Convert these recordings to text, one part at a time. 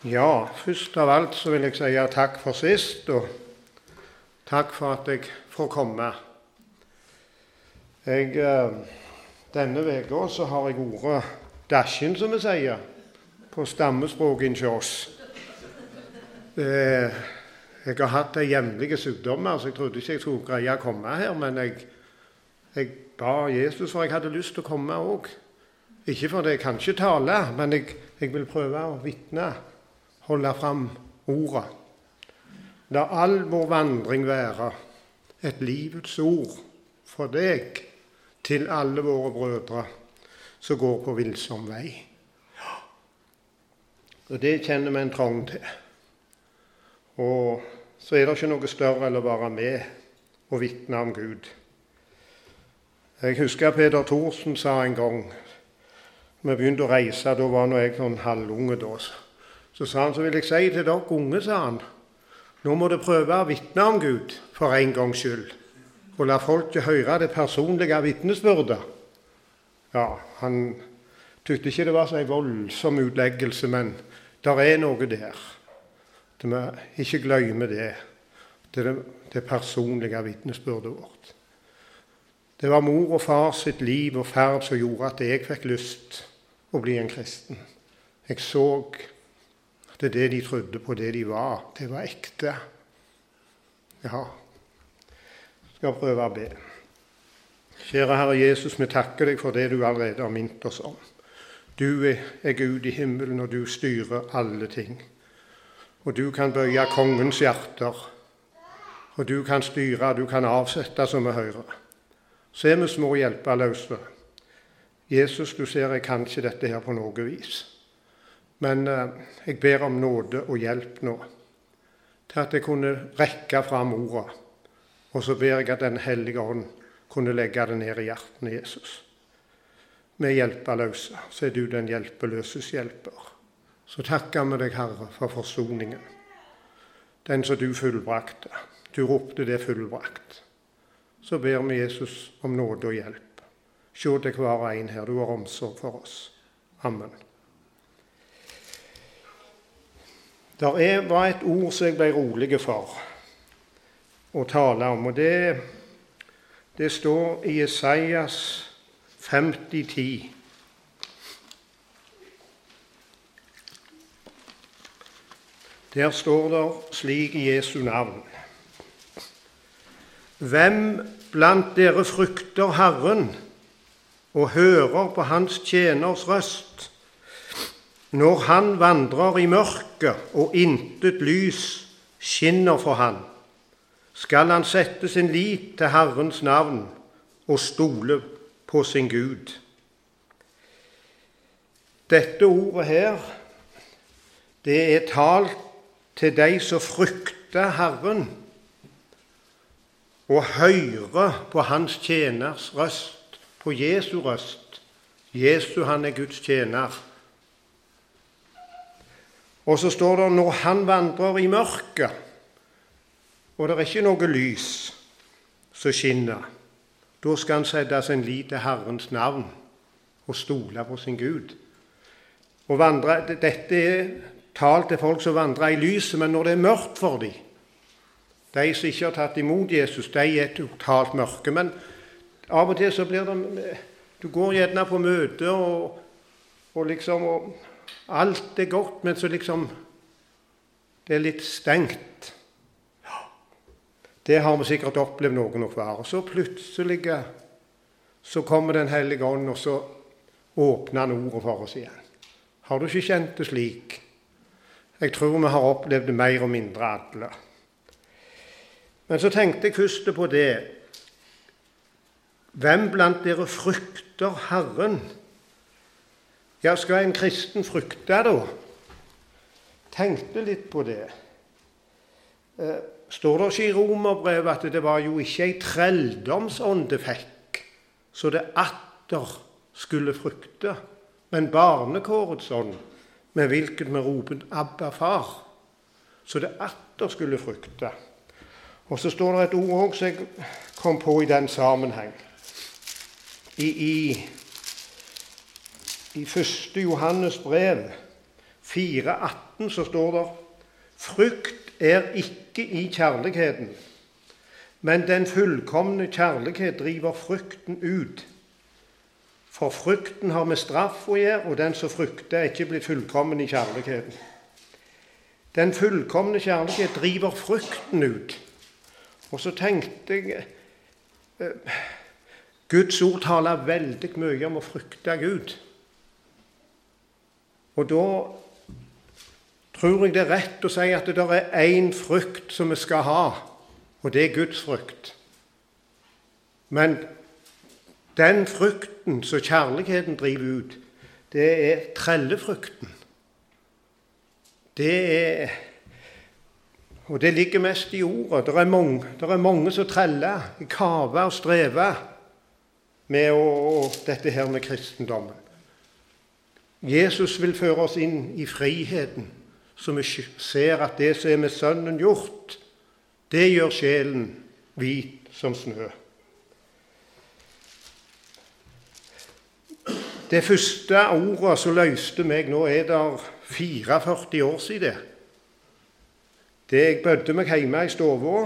Ja, først av alt så vil jeg si takk for sist, og takk for at jeg får komme. Denne veka så har jeg vært dasjen, som vi sier, på stammespråket hos oss. Jeg har hatt de jevnlige sykdommer, så jeg trodde ikke jeg skulle greie å komme her, men jeg ba Jesus for jeg hadde lyst til å komme også. Ikke fordi jeg kan ikke tale, men jeg vil prøve å vitne, holde fram ordet. La all vår vandring være et livets ord for deg til alle våre brødre som går på villsom vei. Og det kjenner vi en trang til. Og så er det ikke noe større enn å være med og vitne om Gud. Jeg husker Peder Thorsen sa en gang, vi begynte å reise, da var jeg sånn halvunge da. Så sa han, så vil jeg si til dere unge, sa han, nå må dere prøve å vitne om Gud for en gangs skyld, og la folket høre det personlige vitnesbyrdet. Ja, han tykte ikke det var så en voldsom utleggelse, men der er noe der. Vi ikke glemmer det. Det personlige vitnesbyrdet vårt. Det var mor og far sitt liv og ferd som gjorde at jeg fikk lyst å bli en kristen. Jeg så at det de trodde på, det de var, det var ekte. Ja, jeg skal prøve å be. Kjære Herre Jesus, vi takker deg for det du allerede har minnet oss om. Du er Gud i himmelen, og du styrer alle ting. Og du kan bøye kongens hjerter, og du kan styre, du kan avsette som vi hører. Så er vi små hjelpeløse. Jesus, du ser jeg kan ikke dette her på noe vis. Men jeg ber om nåde og hjelp nå, til at jeg kunne rekke fram ordet. Og så ber jeg at Den hellige ånd kunne legge det ned i hjertene, Jesus. Vi er hjelpeløse, så er du den hjelpeløses hjelper. Så takker vi deg, Herre, for forsoningen. Den som du fullbrakte. Du ropte det fullbrakt. Så ber vi Jesus om nåde og hjelp. Se til hver og en her, du har omsorg for oss. Amen. Der var et ord som jeg ble rolig for å tale om, og det står i Jesajas 50:10. Der står det slik i Jesu navn. Hvem blant dere frykter Herren og hører på hans tjeners røst, når han vandrer i mørket og intet lys skinner for han, skal han sette sin lit til Herrens navn og stole på sin Gud. Dette ordet her, det er talt til de som frykter Herren og hører på hans tjeners røst, på Jesu røst. Jesu, han er Guds tjener. Og så står det, når han vandrer i mørket, og det er ikke noe lys som skinner, da skal han sette sin lit til Herrens navn og stole på sin Gud. Og dette er talt til folk som vandrer i lyset, men når det er mørkt for dem, de som ikke har tatt imot Jesus, de er totalt mørke. Men av og til så blir det, du går gjerne på møte, og liksom, og alt er godt, men så liksom, det er litt stengt. Det har vi sikkert opplevd noen å være. Og så plutselig så kommer Den hellige ånd, og så åpner han ordet for oss igjen. Har du ikke kjent det slik? Jeg tror vi har opplevd det mer og mindre alle. Men så tenkte jeg først på det. Hvem blant dere frykter Herren? Ja, skal en kristen frykte da? Tenkte litt på det. Står det ikke i Romerbrevet at det var jo ikke en trelldomsånd det fikk, så det atter skulle frykte, men barnekårets ånd, med hvilket vi roper Abba, far, så det atter skulle frykte. Og så står det et ord også som jeg kom på i den sammenheng. I 1. Johannes brev 4,18 så står det: Frykt er ikke i kjærligheten, men den fullkomne kjærlighet driver frykten ut. For frykten har med straff å gjøre, og den som frykter er ikke blitt fullkommen i kjærligheten. Den fullkomne kjærlighet driver frykten ut. Og så tenkte jeg, Guds ord taler veldig mye om å frykte Gud. Og da tror jeg det er rett å si at det er én frykt som vi skal ha, og det er Guds frykt. Men den frykten som kjærligheten driver ut, det er trellefrykten. Og det ligger mest i ordet. Det er mange som treller, kaver og strever med dette her med kristendommen. Jesus vil føre oss inn i friheten, så vi ser at det som er med Sønnen gjort, det gjør sjelen hvit som snø. Det første ordet som løste meg, nå er det 44 år siden. Jeg bødde meg hjemme i stovå,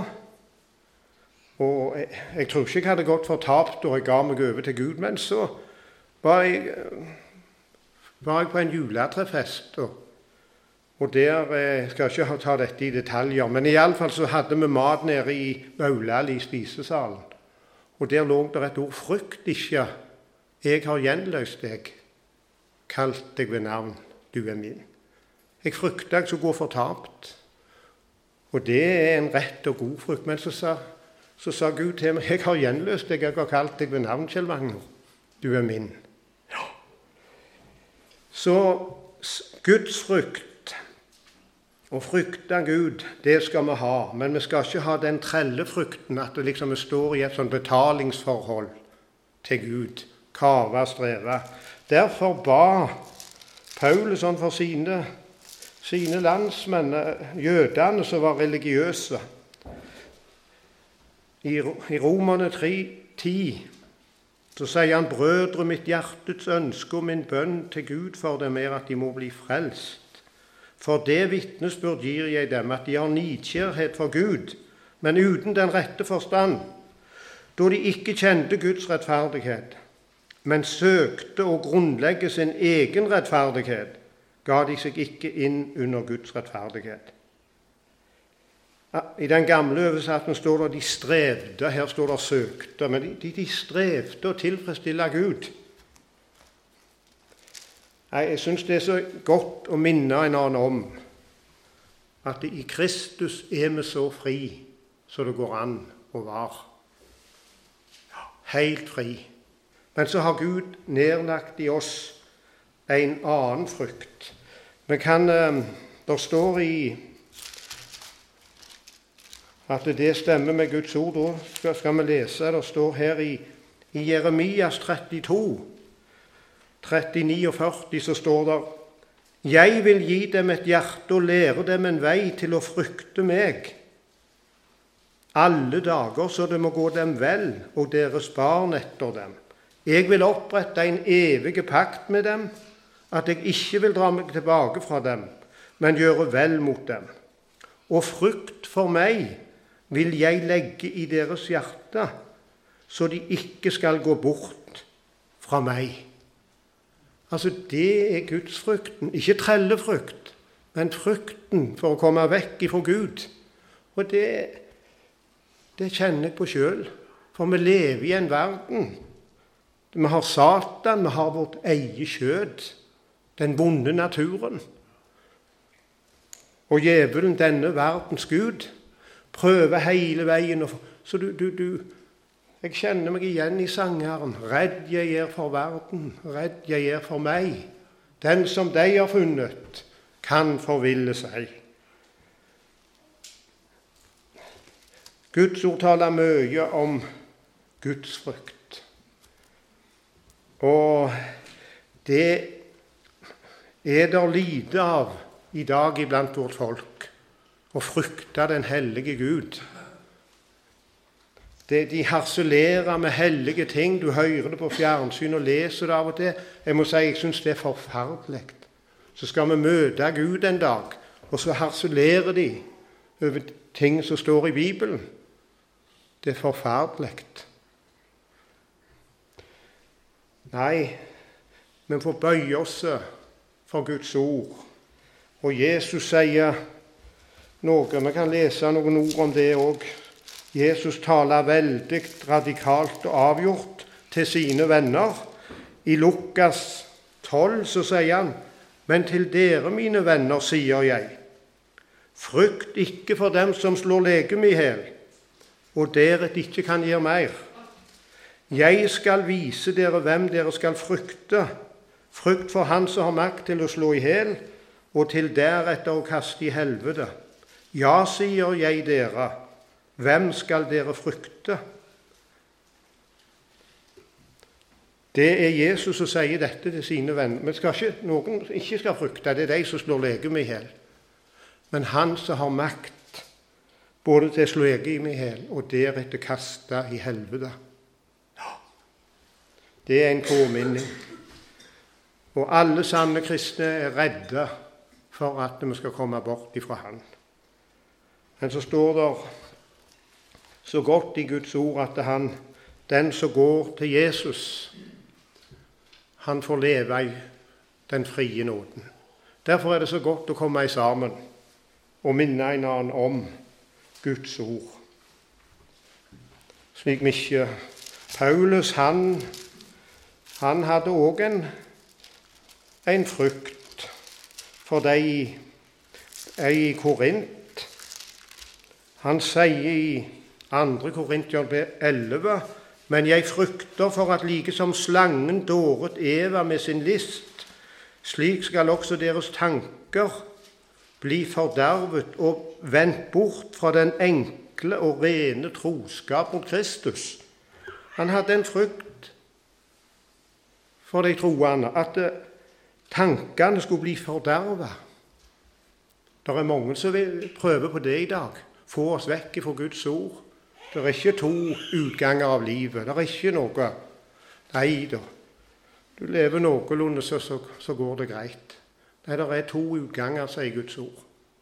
og jeg tror ikke jeg hadde gått fortapt da jeg ga meg over til Gud, men så var jeg på en juletrefest, og der skal jeg ikke ta dette i detaljer, men i alle fall så hadde vi mat nede i Maulal i spisesalen, og der lå det et ord: frykt ikke, jeg har gjenløst deg, kalt deg ved navn, du er min. Jeg frykter jeg skulle gå fortapt, og det er en rett og god frykt, men så sa Gud til meg: jeg har gjenløst deg, jeg har kalt deg ved navn, Kjell Magnus, du er min. Ja. Så Guds frykt, å frykte Gud, det skal vi ha, men vi skal ikke ha den trellefrykten at det liksom står i et sånt betalingsforhold til Gud, kave, streve. Derfor ba Paulus for sine landsmenn, jødene som var religiøse. I Romerne 3:10 så sier han: brødre, mitt hjertets ønske og min bønn til Gud for dem er at de må bli frelst. For det vitnesbyrd gir jeg dem, at de har nidkjærhet for Gud, men uten den rette forstand, da de ikke kjente Guds rettferdighet, men søkte å grunnlegge sin egen rettferdighet, ga de seg ikke inn under Guds rettferdighet. I den gamle oversettelsen står det de strevde, her står det søkte, men de strevde å tilfredsstille Gud. Jeg synes det er så godt å minne en annen om at i Kristus er vi så fri så det går an å være. Helt fri. Men så har Gud nedlagt i oss en annen frykt. Det står i at det stemmer med Guds ord. Da skal vi lese. Det står her i Jeremias 32, 39 og 40, så står det: jeg vil gi dem et hjerte og lære dem en vei til å frykte meg alle dager, så det må gå dem vel og deres barn etter dem. Jeg vil opprette en evig pakt med dem, at jeg ikke vil dra meg tilbake fra dem, men gjøre vel mot dem. Og frykt for meg vil jeg legge i deres hjerte, så de ikke skal gå bort fra meg. Altså, det er Guds frykten. Ikke trellefrykt, men frykten for å komme vekk ifra Gud. Og det kjenner jeg på selv, for vi lever i en verden. Vi har Satan, vi har vårt eget kjød, den vonde naturen. Og djevelen, denne verdens Gud, prøver hele veien. Så jeg kjenner meg igjen i sangeren. Redd jeg er for verden, redd jeg er for meg. Den som de har funnet, kan forville seg. Guds ord taler mye om Guds frykt. Og det er der lite av i dag iblant vårt folk, å frykte den hellige Gud. De harselerer med hellige ting. Du hører det på fjernsyn og leser det av og til. Jeg må si, jeg synes det er forferdelig. Så skal vi møte Gud en dag, og så harselerer de over ting som står i Bibelen. Det er forferdelig. Nei, vi får bøye oss for Guds ord. Og Jesus sier noe, vi kan lese noen ord om det også. Jesus taler veldig radikalt og avgjort til sine venner. I Lukas 12 så sier han, men til dere, mine venner, sier jeg, frykt ikke for dem som slår legeme i hjel, og dere ikke kan gjøre mer. Jeg skal vise dere hvem dere skal frykte. Frykt for han som har makt til å slå i hjel, og til deretter å kaste i helvete. Ja, sier jeg dere, hvem skal dere frykte? Det er Jesus som sier dette til sine venner. Men noen ikke skal frykte, det er de som slår legeme i hjel. Men han som har makt både til å slå legeme i hjel og deretter kaste i helvete. Ja. Det er en påminning. Og alle sanne kristne er redde for at vi skal komme bort ifra han. Men så står det så godt i Guds ord at den som går til Jesus, han får leve i den frie nåden. Derfor er det så godt å komme sammen og minne en annen om Guds ord. Slik vi ikke Paulus, han hadde også en frykt for de i Korint. Han sier i 2. Korinterbrev 11, men jeg frykter for at like som slangen dåret Eva med sin list, slik skal også deres tanker bli fordervet og vendt bort fra den enkle og rene troskap mot Kristus. Han hadde en frykt for de troende, at tankene skulle bli fordervet. Det er mange som vil prøve på det i dag, få oss vekk fra Guds ord. Det er ikke 2 utganger av livet. Det er ikke noe. Nei da. Du lever noenlunde, så går det greit. Nei, det er 2 utganger, sier Guds ord.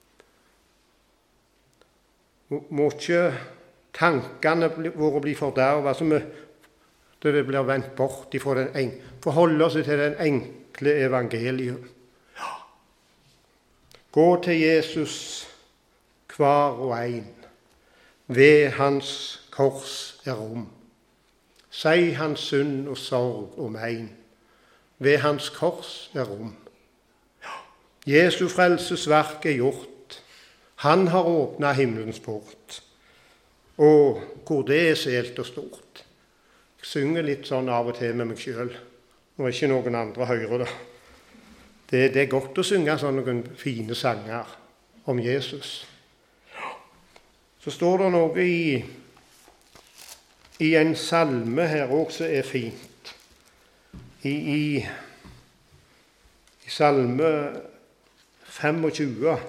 Må ikke tankene våre bli fordervet, så det blir vendt bort ifra forholde oss til den enkle evangeliet. Ja. Gå til Jesus hver og en. Ved hans kors er rom. Si hans synd og sorg om ein. Ved hans kors er rom. Ja. Jesu frelsesverk er gjort. Han har åpnet himmelens port. Og hvor det er selt og stort. Jeg synger litt sånn av og til med meg selv. Når ikke noen andre hører det. Det er godt å synge sånne fine sanger om Jesus. Så står det noe i en salme her også er fint. I salme 25.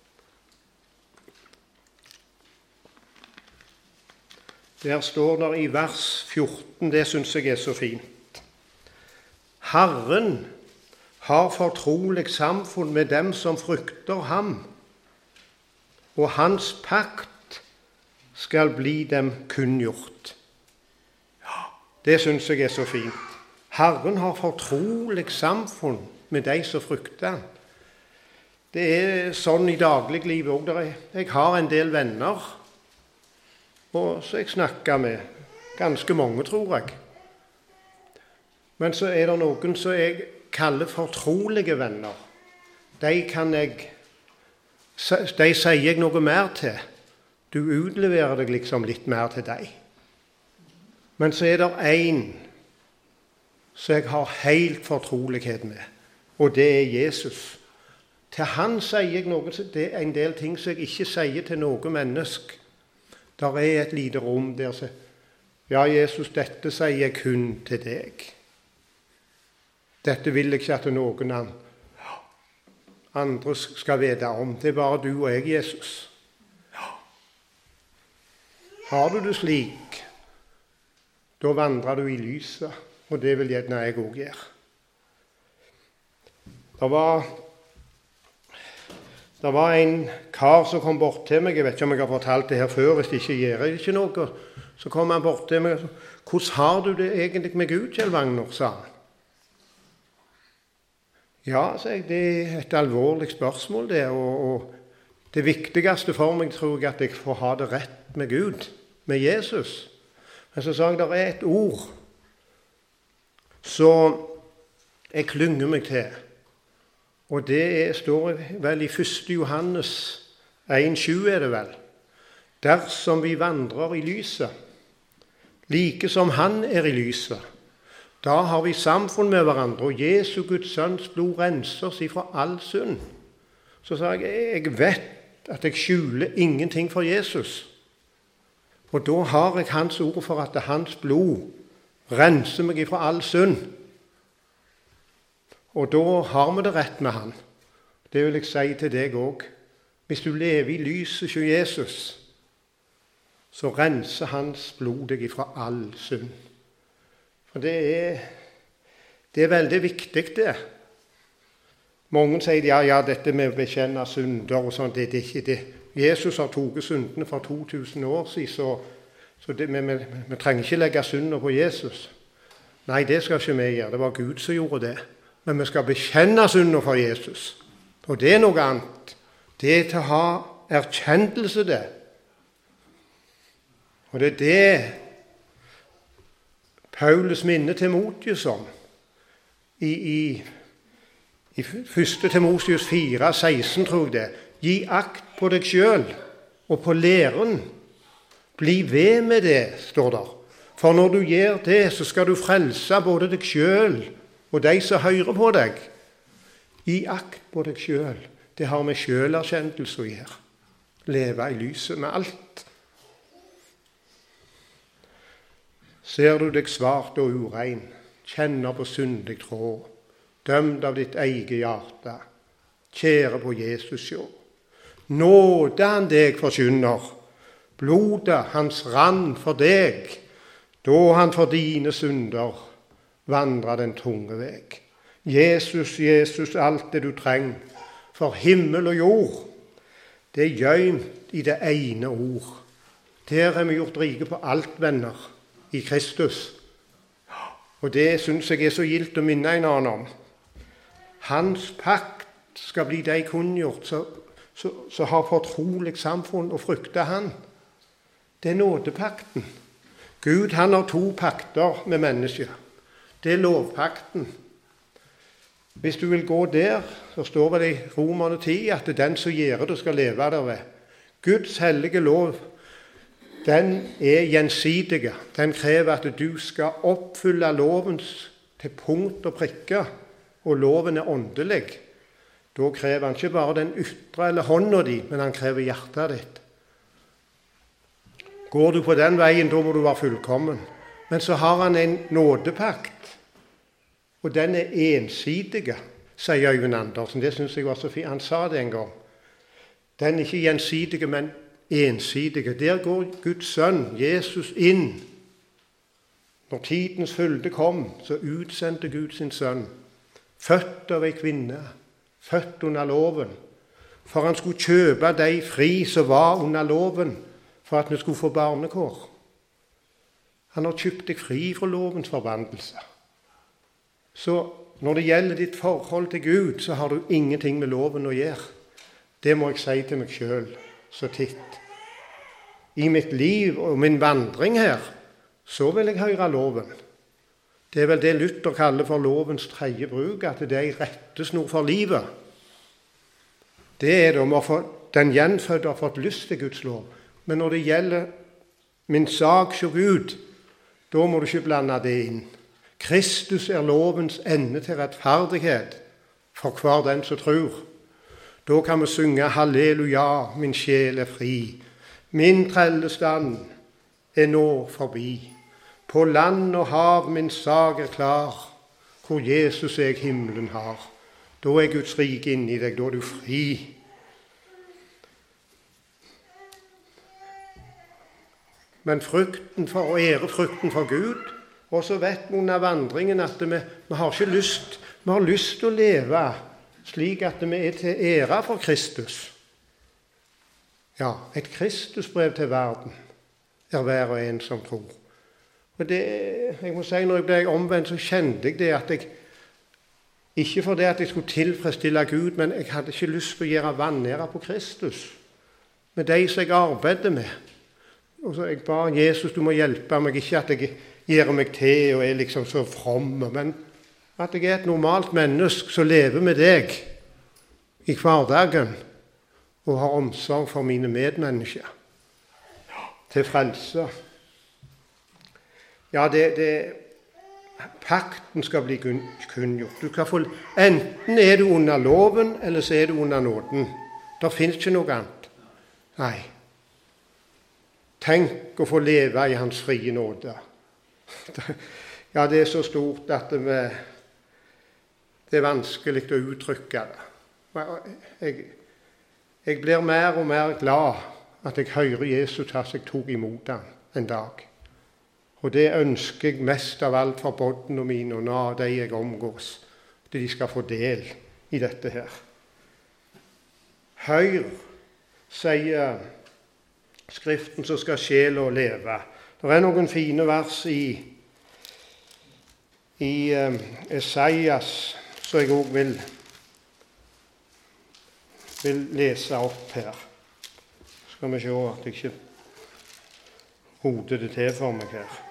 Der står det i vers 14, det synes jeg er så fint. Herren har fortrolig samfunn med dem som frykter ham, og hans pakt skal bli dem kunngjort. Ja, det synes jeg er så fint. Herren har fortrolig samfunn med de som frykter han. Det er sånn i dagliglivet også. Jeg har en del venner, og så jeg snakker med ganske mange, tror jeg. Men så er det noen som jeg kaller fortrolige venner. De sier jeg noe mer til. Du utleverer deg liksom litt mer til deg. Men så er det en som jeg har helt fortrolighet med, og det er Jesus. Til han sier jeg noe, det er en del ting som jeg ikke sier til noe menneske. Der er et lite rom der som, ja Jesus, dette sier jeg kun til deg. Dette vil jeg ikke at noen andre skal vite om. Det er bare du og jeg, Jesus. Har du det slik, da vandrer du i lyset, og det vil gjerne jeg også gjøre. Det var Det var en kar som kom bort til meg. Jeg vet ikke om jeg har fortalt det her før. Hvis det ikke gjør jeg ikke noe. Så kom han bort til meg og sa, 'Hvordan har du det egentlig med Gud, Kjell Wagner?' sa han. Ja, sa jeg, det er et alvorlig spørsmål det. Og det viktigste for meg tror jeg at jeg får ha det rett med Gud, med Jesus. Men så sa jeg, det er et ord så jeg klynger meg til. Og det står vel i 1. Johannes 1,7 er det vel. Dersom vi vandrer i lyset, like som han er i lyset, da har vi samfunn med hverandre, og Jesu Guds sønns blod renser oss ifra all synd. Så sa jeg vet at jeg skjuler ingenting for Jesus. Og da har jeg hans ord for at hans blod renser meg ifra all synd. Og da har vi det rett med han. Det vil jeg si til deg også. Hvis du lever i lyset til Jesus, så renser hans blod deg ifra all synd. For det er veldig viktig det. Mange sier ja, dette med å bekjenne synder og sånt, det er ikke det. Jesus har tatt syndene for 2000 år siden, så vi trenger ikke legge synder på Jesus. Nei, det skal ikke vi gjøre. Det var Gud som gjorde det. Men vi skal bekjenne synder for Jesus. Og det er noe annet. Det er til å ha erkjennelse det. Og det er det Paulus minner Timotius om. I 1. Timotius 4,16 tror jeg det. Gi akt på deg selv og på læren. Bli ved med det, står der. For når du gjør det, så skal du frelse både deg selv og de som hører på deg. Gi akt på deg selv. Det har med selverkjennelse å gjøre. Leve i lyset med alt. Ser du deg svart og urein, kjenner på syndig tråd, dømt av ditt eget hjerte, kjære på Jesus sjå. Nåde han deg forkynner, blodet hans rann for deg, da han for dine synder vandrer den tunge veg. Jesus, Jesus, alt det du trenger, for himmel og jord, det er gjemt i det ene ord. Der er vi gjort rike på alt, venner, i Kristus. Og det synes jeg er så gildt å minne en annen om. Hans pakt skal bli de kunngjort, så har fortrolig samfunn og frykter han. Det er nådepakten. Gud, han har 2 pakter med mennesker. Det er lovpakten. Hvis du vil gå der, så står det i Romerne 10 at det er den som gjør det skal leve derved. Guds hellige lov, den er gjensidige. Den krever at du skal oppfylle lovens til punkt og prikke, og loven er åndelig. Da krever han ikke bare den ytre eller hånda di, men han krever hjertet ditt. Går du på den veien, da må du være fullkommen. Men så har han en nådepakt, og den er ensidige, sier Øyvind Andersen. Det synes jeg var så fint. Han sa det en gang. Den er ikke gjensidige, men ensidige. Der går Guds sønn, Jesus, inn. Når tidens fylde kom, så utsendte Gud sin sønn, født av en kvinne, født under loven, for han skulle kjøpe de fri som var under loven, for at vi skulle få barnekår. Han har kjøpt deg fri fra lovens forbannelse. Så når det gjelder ditt forhold til Gud, så har du ingenting med loven å gjøre. Det må jeg si til meg selv så titt. I mitt liv og min vandring her, så vil jeg høre loven. Det er vel det Luther kaller for lovens tredje bruk, at det er en rettesnor for livet. Det er det om å få den gjenfødte har fått lyst til Guds lov. Men når det gjelder min sak som Gud, da må du ikke blande det inn. Kristus er lovens ende til rettferdighet for hver den som tror. Da kan vi synge halleluja, min sjel er fri. Min trellestand er nå forbi. På land og hav min sak er klar, hvor Jesus jeg himmelen har. Da er Guds rike inni deg, da er du fri. Men frykten for å ære frykten for Gud, og så vet vi under vandringen at vi har ikke lyst. Vi har lyst til å leve slik at vi er til ære for Kristus. Ja, et Kristusbrev til verden er hver og en som tror. Og jeg må si, når jeg ble omvendt, så kjente jeg det at jeg, ikke fordi at jeg skulle tilfredsstille Gud, men jeg hadde ikke lyst til å gjøre vanære på Kristus, med de som jeg arbeider med. Og så jeg ba Jesus, du må hjelpe meg, ikke at jeg gjør meg til og er liksom så from, men at jeg er et normalt menneske som lever med deg i hverdagen og har omsorg for mine medmennesker til frelse. Ja, pakten skal bli kunngjort. Du skal få, enten er du under loven, eller så er du under nåden. Det finnes ikke noe annet. Nei. Tenk å få leve i hans frie nåde. Ja, det er så stort at det er vanskelig å uttrykke det. Jeg blir mer og mer glad at jeg hører Jesus at jeg tok imot ham en dag. Og det ønsker jeg mest av alt for bodene mine og av de jeg omgås, at de skal få del i dette her. Hør, sier Skriften, så skal sjela leve. Det er noen fine vers i Esaias som jeg også vil lese opp her. Skal vi se at jeg ikke hoder det til for meg her.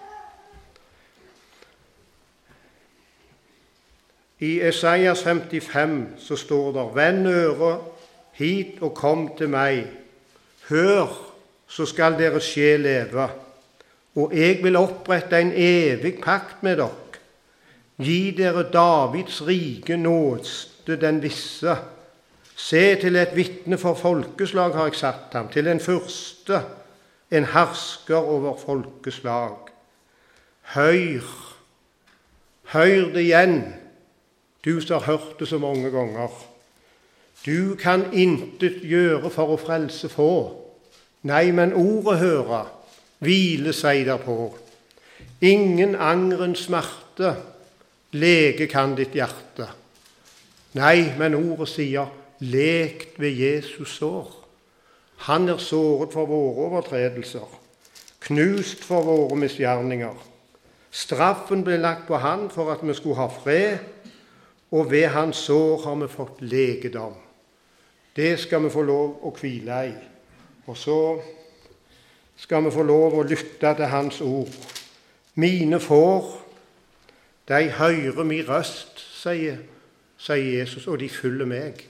I Esaias 55 så står det: «Vend øret hit og kom til meg. Hør, så skal deres sjel leve. Og jeg vil opprette en evig pakt med dere. Gi dere Davids rike nåde den visse. Se, til et vitne for folkeslag har jeg satt ham, til en fyrste, en hersker over folkeslag. Hør det igjen, du som har hørt det så mange ganger. Du kan intet gjøre for å frelse få. Nei, men ordet høre, hvile seg derpå. Ingen angrens smerte, lege kan ditt hjerte. Nei, men ordet sier, lekt ved Jesus sår. Han er såret for våre overtredelser, knust for våre misgjerninger. Straffen ble lagt på han for at vi skulle ha fred, og ved hans sår har vi fått legedom. Det skal vi få lov å hvile i. Og så skal vi få lov å lytte til hans ord. Mine får, de hører min røst, sier Jesus, og de følger meg.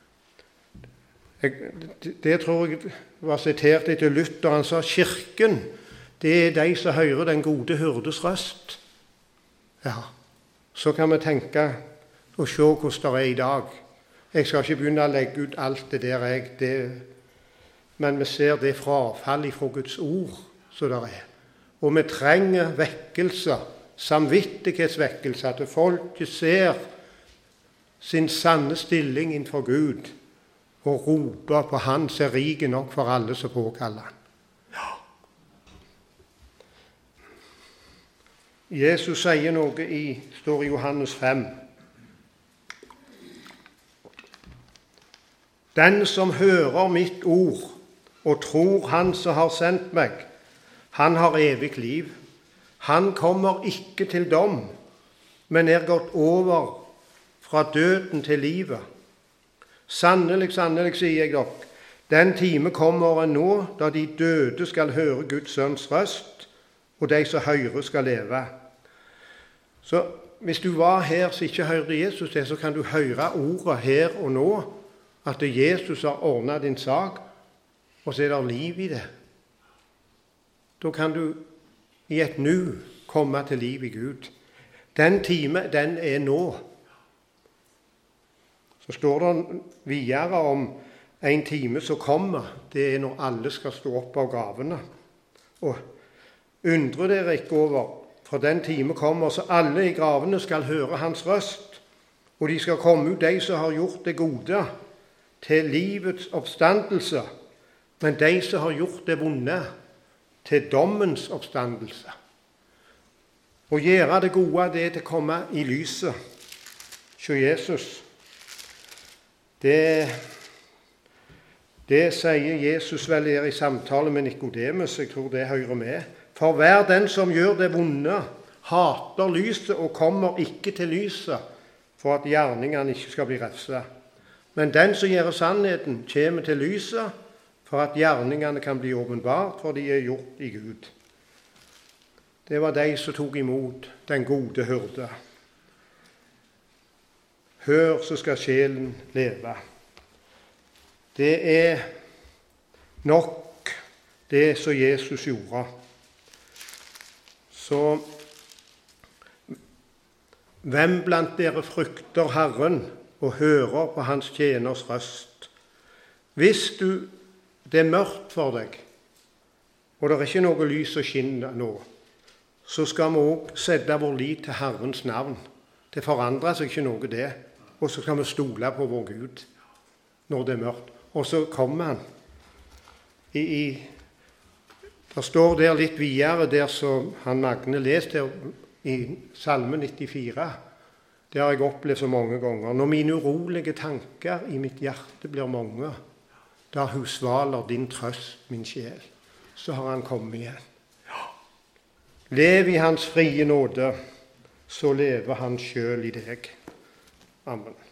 Det tror jeg var sitert etter Luther. Han sa kirken, det er de som hører den gode hyrdes røst. Ja, så kan vi tenke og se hvordan det er i dag. Jeg skal ikke begynne å legge ut alt det der men vi ser det frafall fra Guds ord som det er. Og vi trenger vekkelse, samvittighetsvekkelse, at folket ser sin sanne stilling innenfor Gud og roper på han som er rik nok for alle som påkaller han. Ja. Jesus sier noe står i Johannes 5. Den som hører mitt ord og tror han som har sendt meg, han har evig liv. Han kommer ikke til dom, men er gått over fra døden til livet. Sannelig, sannelig, sier jeg dere, den time kommer nå, da de døde skal høre Guds sønns røst, og de som hører skal leve. Så hvis du var her som ikke hørte Jesus det, så kan du høre ordet her og nå, at Jesus har ordnet din sak, og så er det liv i det. Da kan du i et nu komme til liv i Gud. Den time, den er nå. Så står det videre om en time som kommer. Det er når alle skal stå opp av gravene. Og undre dere ikke over, for den time kommer, så alle i gravene skal høre hans røst, og de skal komme ut, de som har gjort det gode, til livets oppstandelse, men de som har gjort det vonde, til dommens oppstandelse. Å gjøre det gode, det er til å komme i lyset, se Jesus. Det sier Jesus vel her i samtale med Nikodemus. Jeg tror det hører med. For hver den som gjør det vonde, hater lyset og kommer ikke til lyset, for at gjerningene ikke skal bli refset. Men den som gjør sannheten, kommer til lyset, for at gjerningene kan bli åpenbart, for de er gjort i Gud. Det var de som tok imot den gode hyrde. Hør, så skal sjelen leve. Det er nok det som Jesus gjorde. Så hvem blant dere frykter Herren og hører på hans tjeners røst? Hvis det er mørkt for deg, og det er ikke noe lys og skinn nå, så skal vi også sette vår lit til Herrens navn. Det forandrer seg ikke noe det. Og så skal vi stole på vår Gud når det er mørkt. Og så kommer han. Det står der litt videre, der som han Magne leste i Salme 94. Det har jeg opplevd så mange ganger. Når mine urolige tanker i mitt hjerte blir mange, da husvaler din trøst min sjel. Så har han kommet igjen. Lev i hans frie nåde, så lever han selv i deg. Amen.